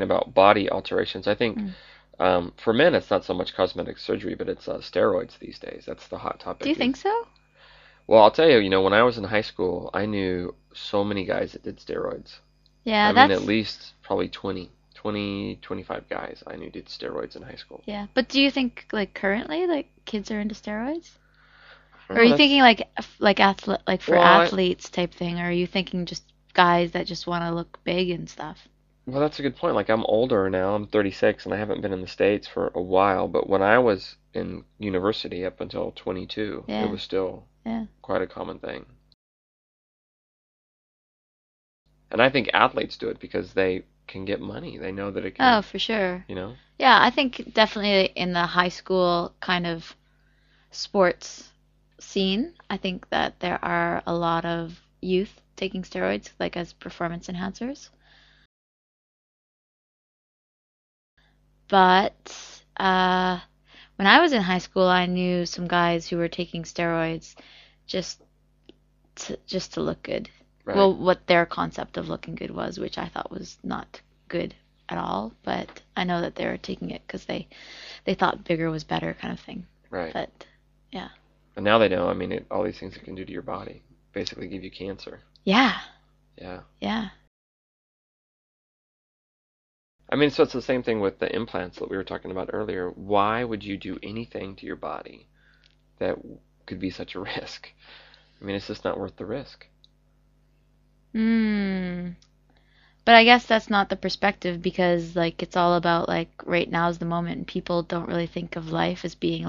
talking about body alterations, I think Mm. for men it's not so much cosmetic surgery, but it's steroids these days. That's the hot Do you topic. think so? Well, I'll tell you, when I was in high school, I knew so many guys that did steroids. Yeah, I mean, at that's least probably 25 guys I knew did steroids in high school. yeah. But do you think like currently like kids are into steroids? I Or are don't know, you thinking that's, like athlete like for well, athletes type thing, or are you thinking just guys that just want to look big and stuff? that's a good point. Like, I'm older now, I'm 36, and I haven't been in the States for a while, but when I was in university up until 22, it Yeah, was still yeah. quite a common thing. And I think athletes do it because they can get money. They know that it Oh, can, for sure. you know? Yeah, I think definitely in the high school kind of sports scene, I think that there are a lot of youth taking steroids like as performance enhancers. But when I was in high school, I knew some guys who were taking steroids just just to look good. Right, Well, what their concept of looking good was, which I thought was not good at all. But I know that they were taking it because they thought bigger was better, kind of thing. right. But yeah, And now they know, I mean, all these things it can do to your body. Basically give you cancer. yeah, Yeah. yeah. I mean, so it's the same thing with the implants that we were talking about earlier. Why would you do anything to your body that could be such a risk? I mean, it's just not worth the risk. Hmm. But I guess that's not the perspective because like it's all about like right now is the moment and people don't really think of life as being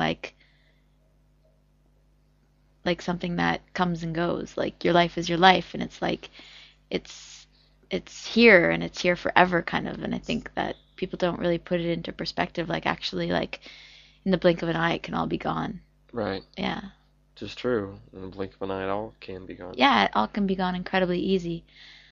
like something that comes and goes. Like your life is your life and it's like it's it's here and it's here forever kind of and I think that people don't really put it into perspective like actually like in the blink of an eye it can all be gone. Right. Yeah. Just true. In the blink of an eye, it all can be gone. Yeah, it all can be gone incredibly easy.